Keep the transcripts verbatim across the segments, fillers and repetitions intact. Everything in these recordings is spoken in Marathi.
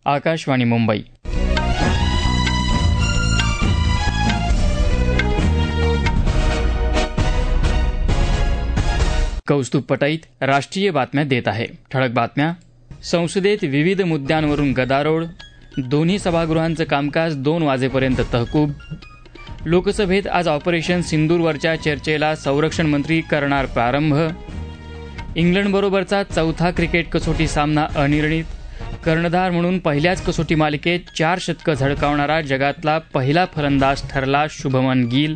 आकाशवाणी मुंबई. कौस्तुभ पटाईत राष्ट्रीय बातम्या देत आहे. ठळक बातम्या. संसदेत विविध मुद्द्यांवरून गदारोळ. दोन्ही सभागृहांचं कामकाज दोन वाजेपर्यंत तहकूब. लोकसभेत आज ऑपरेशन सिंदूरवरच्या चर्चेला संरक्षण मंत्री करणार प्रारंभ. इंग्लंडबरोबरचा चौथा क्रिकेट कसोटी सामना अनिर्णित. कर्णधार म्हणून पहिल्याच कसोटी मालिकेत चार शतकं झळकावणारा जगातला पहिला फलंदाज ठरला शुभमन गिल.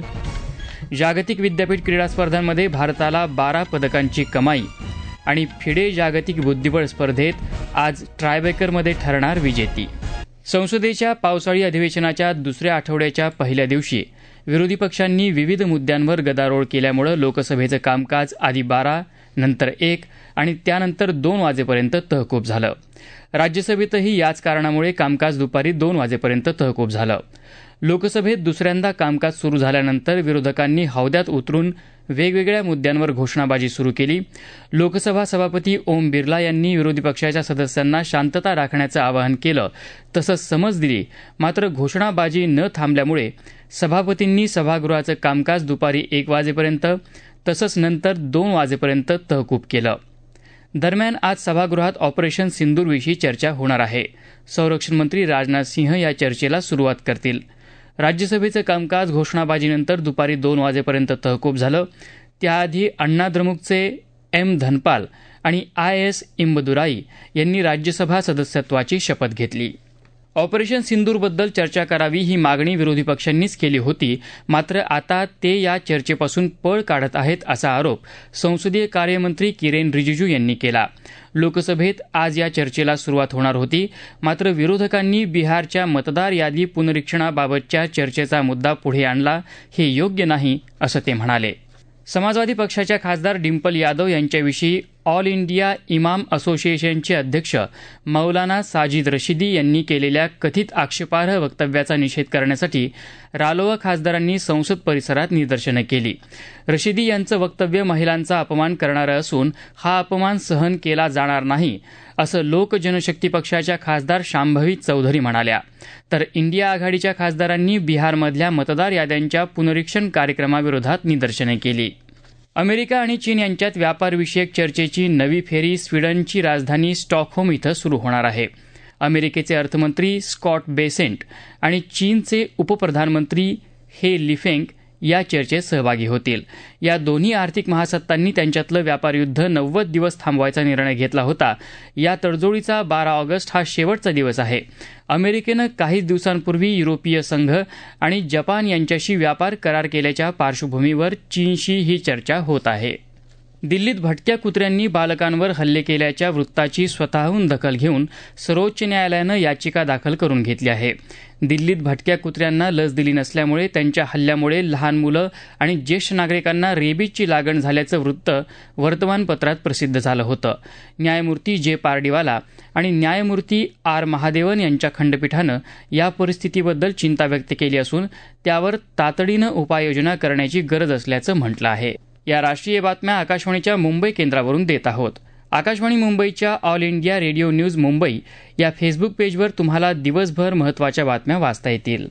जागतिक विद्यापीठ क्रीडा स्पर्धांमध्ये भारताला बारा पदकांची कमाई. आणि फिडे जागतिक बुद्धिबळ स्पर्धेत आज ट्रायबेकरमध्ये ठरणार विजेती. संसदेच्या पावसाळी अधिवेशनाच्या दुसऱ्या आठवड्याच्या पहिल्या दिवशी विरोधी पक्षांनी विविध मुद्द्यांवर गदारोळ केल्यामुळे लोकसभेचं कामकाज आधी बारा, नंतर एक आणि त्यानंतर दोन वाजेपर्यंत तहकूब झालं. राज्यसभेतही याच कारणामुळे कामकाज दुपारी दोन वाजेपर्यंत तहकूब झालं. लोकसभेत दुसऱ्यांदा कामकाज सुरू झाल्यानंतर विरोधकांनी हौद्यात उतरून वेगवेगळ्या मुद्द्यांवर घोषणाबाजी सुरू केली. लोकसभा सभापती ओम बिर्ला यांनी विरोधी पक्षाच्या सदस्यांना शांतता राखण्याचं आवाहन केलं, तसंच समज दिली. मात्र घोषणाबाजी न थांबल्यामुळे सभापतींनी सभागृहाचं कामकाज दुपारी एक वाजेपर्यंत तसंच नंतर दोन वाजेपर्यंत तहकूब केलं. दरम्यान आज सभागृहात ऑपरेशन सिंदूरविषयी चर्चा होणार आहे. संरक्षण मंत्री राजनाथ सिंह या चर्चेला सुरुवात करतील. राज्यसभेचं कामकाज घोषणाबाजीनंतर दुपारी दोन वाजेपर्यंत तहकूब झालं. त्याआधी अण्णा द्रमुकचे एम धनपाल आणि आय एस इंबदुराई यांनी राज्यसभा सदस्यत्वाची शपथ घेतली. ऑपरेशन सिंदूरबद्दल चर्चा करावी ही मागणी विरोधी पक्षांनीच केली होती. मात्र आता ते या चर्चेपासून पळ काढत आहेत असा आरोप संसदीय कार्यमंत्री किरेन रिजिजू यांनी केला. लोकसभेत आज या चर्चेला सुरुवात होणार होती. मात्र विरोधकांनी बिहारच्या मतदार यादी पुनरीक्षणाबाबतच्या चर्चेचा मुद्दा पुढे आणला. हे योग्य नाही असं ते म्हणाले. समाजवादी पक्षाच्या खासदार डिंपल यादव यांच्याविषयी ऑल इंडिया इमाम असोसिएशनचे अध्यक्ष मौलाना साजिद रशिदी यांनी केलेल्या कथित आक्षेपार्ह वक्तव्याचा निषेध करण्यासाठी रालोआ खासदारांनी संसद परिसरात निदर्शनं केली. रशिदी यांचं वक्तव्य महिलांचा अपमान करणारं असून हा अपमान सहन केला जाणार नाही असं लोक जनशक्ती पक्षाच्या खासदार शांभवी चौधरी म्हणाल्या. तर इंडिया आघाडीच्या खासदारांनी बिहारमधल्या मतदार याद्यांच्या पुनरीक्षण कार्यक्रमाविरोधात निदर्शने केली. अमेरिका आणि चीन यांच्यात व्यापारविषयक चर्चेची नवी फेरी स्वीडनची राजधानी स्टॉकहोम इथं सुरू होणार आहे. अमेरिकेचे अर्थमंत्री स्कॉट बेसेंट आणि चीनचे उपप्रधानमंत्री हे लिफेंग या चर्चेत सहभागी होतील. या दोन्ही आर्थिक महासत्तांनी त्यांच्यातलं व्यापारयुद्ध नव्वद दिवस थांबवायचा निर्णय घेतला होता. या तडजोडीचा बारा ऑगस्ट हा शेवटचा दिवस आहे. अमेरिकेनं काही दिवसांपूर्वी युरोपीय संघ आणि जपान यांच्याशी व्यापार करार केल्याच्या पार्श्वभूमीवर चीनशी ही चर्चा होत आहे. दिल्लीत भटक्या कुत्र्यांनी बालकांवर हल्ले केल्याच्या वृत्ताची स्वतःहून दखल घेऊन सर्वोच्च न्यायालयानं याचिका दाखल करून घेतली आहे. दिल्लीत भटक्या कुत्र्यांना लस दिली नसल्यामुळे त्यांच्या हल्ल्यामुळे लहान मुलं आणि ज्येष्ठ नागरिकांना रेबीजची लागण झाल्याचं वृत्त वर्तमानपत्रात प्रसिद्ध झालं होतं. न्यायमूर्ती जे पारडीवाला आणि न्यायमूर्ती आर महादेवन यांच्या खंडपीठानं या परिस्थितीबद्दल चिंता व्यक्त केली असून त्यावर तातडीनं उपाययोजना करण्याची गरज असल्याचं म्हटलं आहे. या राष्ट्रीय बातम्या आकाशवाणीच्या मुंबई केंद्रावरून देत आहोत. आकाशवाणी मुंबईच्या All India Radio news Mumbai या फेसबुक पेजवर तुम्हाला दिवसभर महत्त्वाच्या बातम्या वाचता येतील.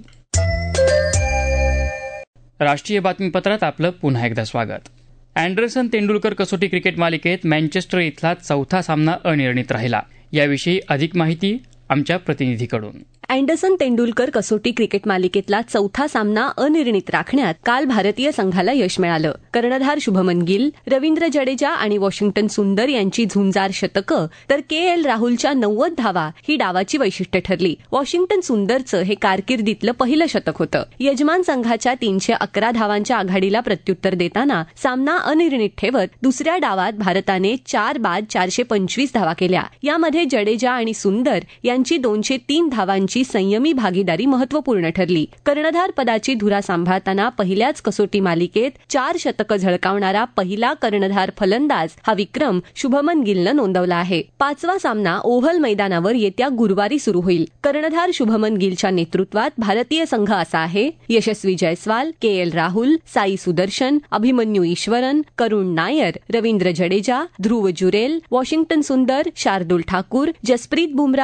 राष्ट्रीय बातमीपत्रात आपलं पुन्हा एकदा स्वागत. अँडरसन तेंडुलकर कसोटी क्रिकेट मालिकेत मँचेस्टर इथला चौथा सामना अनिर्णित राहिला. याविषयी अधिक माहिती आमच्या प्रतिनिधीकडून. अँडरसन तेंडुलकर कसोटी क्रिकेट मालिकेतला चौथा सामना अनिर्णित राखण्यात काल भारतीय संघाला यश मिळालं. कर्णधार शुभमन गिल, रवींद्र जडेजा आणि वॉशिंग्टन सुंदर यांची झुंजार शतकं तर के एल राहुलच्या नव्वद धावा ही डावाची वैशिष्ट्य ठरली. वॉशिंग्टन सुंदरचं हे कारकिर्दीतलं पहिलं शतक होतं. यजमान संघाच्या तीनशे अकरा धावांच्या आघाडीला प्रत्युत्तर देताना सामना अनिर्णित ठेवत दुसऱ्या डावात भारताने चार बाद चारशे पंचवीस धावा केल्या. यामध्ये जडेजा आणि सुंदर यांची दोनशे तीन धावांची संयमी भागीदारी महत्वपूर्ण ठरली. कर्णधार पदाची धुरा सांभाळताना पहिल्याच कसोटी मालिकेत चार शतकं झळकावणारा पहिला कर्णधार फलंदाज हा विक्रम शुभमन गिलनं नोंदवला आहे. पाचवा सामना ओव्हल मैदानावर येत्या गुरुवारी सुरू होईल. कर्णधार शुभमन गिलच्या नेतृत्वात भारतीय संघ असा आहे: Yashasvi Jaiswal, K L Rahul, Sai Sudharsan, Abhimanyu Easwaran, Karun Nair, Ravindra Jadeja, Dhruv Jurel, Washington Sundar, Shardul Thakur, Jasprit Bumrah, Mohammed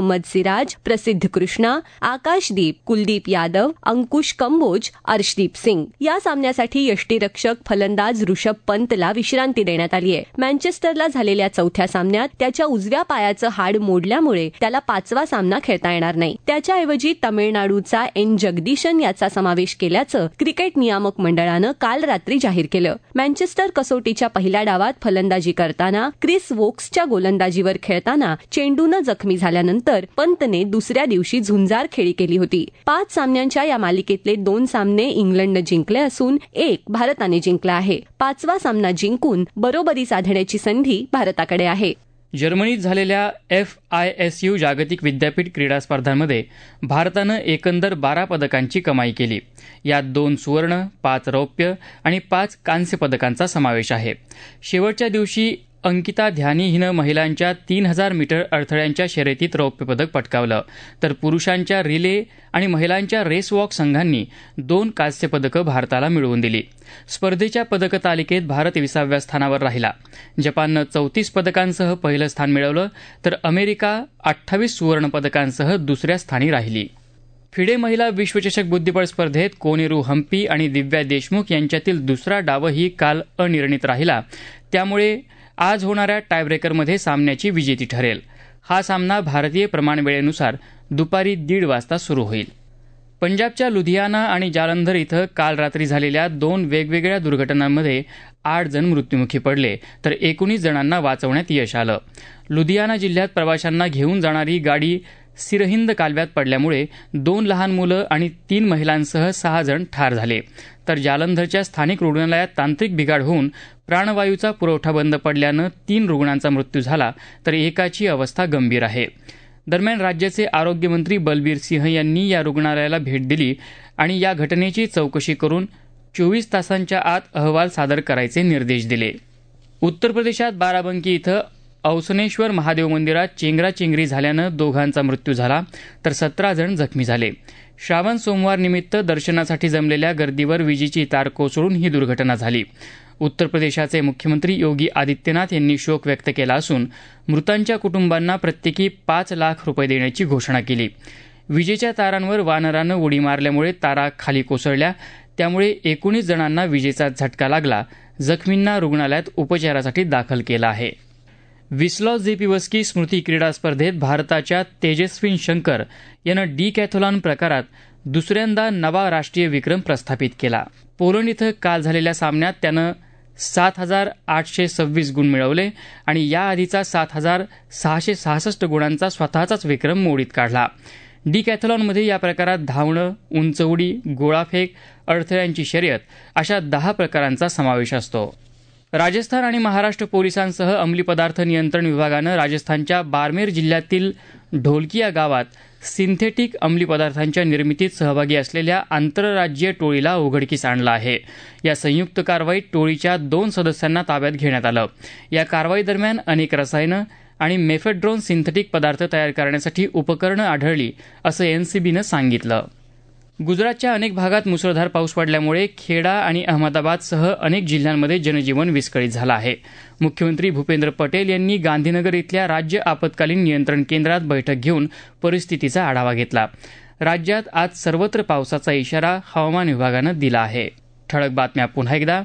Mohammed Siraj, प्रसिद्ध कृष्णा, आकाशदीप, कुलदीप यादव, अंकुश कंबोज, अर्शदीप सिंग. या सामन्यासाठी यष्टीरक्षक फलंदाज ऋषभ पंतला विश्रांती देण्यात आली आहे. मँचेस्टरला झालेल्या चौथ्या सामन्यात त्याच्या उजव्या पायाचं हाड मोडल्यामुळे त्याला पाचवा सामना खेळता येणार नाही. त्याच्याऐवजी तामिळनाडूचा एन जगदीशन याचा समावेश केल्याचं क्रिकेट नियामक मंडळानं काल रात्री जाहीर केलं. मँचेस्टर कसोटीच्या पहिल्या डावात फलंदाजी करताना क्रिस वोक्सच्या गोलंदाजीवर खेळताना चेंडूनं जखमी झाल्यानंतर पंतने दुसऱ्या दिवशी झुंजार खेळी केली होती. पाच सामन्यांच्या या मालिकेतले दोन सामने इंग्लंडनं जिंकले असून एक भारताने जिंकला आहे. पाचवा सामना जिंकून बरोबरी साधण्याची संधी भारताकडे आहे. जर्मनीत झालेल्या एफ आय एस यू जागतिक विद्यापीठ क्रीडा स्पर्धांमध्ये भारतानं एकंदर बारा पदकांची कमाई केली. यात दोन सुवर्ण, पाच रौप्य आणि पाच कांस्य पदकांचा समावेश आहे. शेवटच्या दिवशी अंकिता ध्यानी हिनं महिलांच्या तीन हजार मीटर अडथळ्यांच्या शर्यतीत रौप्य पदक पटकावलं, तर पुरुषांच्या रिले आणि महिलांच्या रेस वॉक संघांनी दोन कांस्य पदकं भारताला मिळवून दिली. स्पर्धेच्या पदक तालिकेत भारत विसाव्या स्थानावर राहिला. जपाननं चौतीस पदकांसह पहिलं स्थान मिळवलं, तर अमेरिका अठ्ठावीस सुवर्ण पदकांसह दुसऱ्या स्थानी राहिली. फिडे महिला विश्वचषक बुद्धिबळ स्पर्धेत कोनेरू हम्पी आणि दिव्या देशमुख यांच्यातील दुसरा डावही काल अनिर्णित राहिला. त्यामुळे आज होणाऱ्या टायब्रेकरमध्ये सामन्याची विजेती ठरेल. हा सामना भारतीय प्रमाणवेळेनुसार दुपारी दीड वाजता सुरू होईल. पंजाबच्या लुधियाना आणि जालंधर इथं काल रात्री झालेल्या दोन वेगवेगळ्या दुर्घटनांमध्ये आठ जण मृत्युमुखी पडले, तर एकोणीस जणांना वाचवण्यात यश आलं. लुधियाना जिल्ह्यात प्रवाशांना घेऊन जाणारी गाडी सिरहिंद कालव्यात पडल्यामुळे दोन लहान मुलं आणि तीन महिलांसह सहा जण ठार झाले, तर जालंधरच्या स्थानिक रुग्णालयात तांत्रिक बिघाड होऊन प्राणवायूचा पुरवठा बंद पडल्यानं तीन रुग्णांचा मृत्यू झाला, तर एकाची अवस्था गंभीर आहे. दरम्यान राज्याचे आरोग्यमंत्री बलबीर सिंह यांनी या रुग्णालयाला भेट दिली आणि या घटनेची चौकशी करून चोवीस तासांच्या आत अहवाल सादर करायचे निर्देश दिले. उत्तर प्रदेशात बाराबंकी इथं औसनेश्वर महादेव मंदिरात चेंगराचेंगरी झाल्यानं दोघांचा मृत्यू झाला, तर सतरा जण जखमी झाले. श्रावण सोमवार निमित्त दर्शनासाठी जमलेल्या गर्दीवर विजेची तार कोसळून ही दुर्घटना झाली. उत्तर प्रदेशाचे मुख्यमंत्री योगी आदित्यनाथ यांनी शोक व्यक्त केला असून मृतांच्या कुटुंबांना प्रत्येकी पाच लाख रुपये देण्याची घोषणा केली. विजेच्या तारांवर वानरानं उडी मारल्यामुळे तारा खाली कोसळल्या, त्यामुळे एकोणीस जणांना विजेचा झटका लागला. जखमींना रुग्णालयात उपचारासाठी दाखल केलं आहे. विस्लॉस झेपिवस्की स्मृती क्रीडा स्पर्धेत भारताच्या तेजस्विन शंकर यानं डी कॅथोलॉन प्रकारात दुसऱ्यांदा नवा राष्ट्रीय विक्रम प्रस्थापित केला. पोलंड इथं काल झालेल्या सामन्यात त्यानं सात हजार आठशे सव्वीस गुण मिळवले आणि याआधीचा सात हजार सहाशे सहासष्ट गुणांचा स्वतःचाच विक्रम मोडीत काढला. डी कॅथलॉनमध्ये या प्रकारात धावणं, उंच उडी, गोळाफेक, अडथळ्यांची शर्यत अशा दहा प्रकारांचा समावेश असतो. राजस्थान आणि महाराष्ट्र पोलिसांसह अंमली पदार्थ नियंत्रण विभागानं राजस्थानच्या बारमेर जिल्ह्यातील ढोलकिया गावात सिंथेटिक अंमली पदार्थांच्या निर्मितीत सहभागी असलेल्या आंतरराज्यीय टोळीला उघडकीस आणलं आहे. या संयुक्त कारवाईत टोळीच्या दोन सदस्यांना ताब्यात घेण्यात आलं. या कारवाईदरम्यान अनेक रसायनं आणि मेफेड्रोन सिंथेटिक पदार्थ तयार करण्यासाठी उपकरणं आढळली, असं एनसीबीनं सांगितलं. गुजरातच्या अनेक भागात मुसळधार पाऊस पडल्यामुळे खेडा आणि अहमदाबादसह अनेक जिल्ह्यांमध्ये जनजीवन विस्कळीत झालं आहे. मुख्यमंत्री भूपेंद्र पटेल यांनी गांधीनगर इथल्या राज्य आपत्कालीन नियंत्रण केंद्रात बैठक घेऊन परिस्थितीचा आढावा घेतला. राज्यात आज सर्वत्र पावसाचा इशारा हवामान विभागानं दिला आहे. ठळक बातम्या पुन्हा एकदा.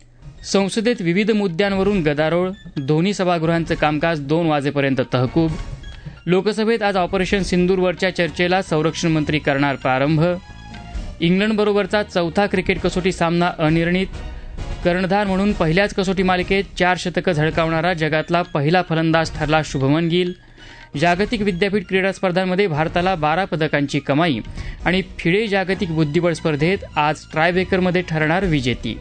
संसदेत विविध मुद्द्यांवरून गदारोळ, दोन्ही सभागृहांचं कामकाज दोन वाजेपर्यंत तहकूब. लोकसभेत आज ऑपरेशन सिंदूरवरच्या चर्चेला संरक्षण मंत्री करणार प्रारंभ. इंग्लंडबरोबरचा चौथा क्रिकेट कसोटी सामना अनिर्णित. कर्णधार म्हणून पहिल्याच कसोटी मालिकेत चार शतकं झळकावणारा जगातला पहिला फलंदाज ठरला शुभमन गिल. जागतिक विद्यापीठ क्रीडा स्पर्धांमध्ये भारताला बारा पदकांची कमाई आणि फिडे जागतिक बुद्धिबळ स्पर्धेत आज ट्रायब्रेकरमध्ये ठरणार विजेती.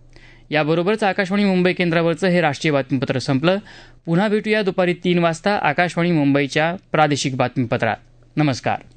याबरोबरच आकाशवाणी मुंबई केंद्रावरचं हे राष्ट्रीय बातमीपत्र संपलं. पुन्हा भेटूया दुपारी तीन वाजता आकाशवाणी मुंबईच्या प्रादेशिक बातमीपत्रात. नमस्कार.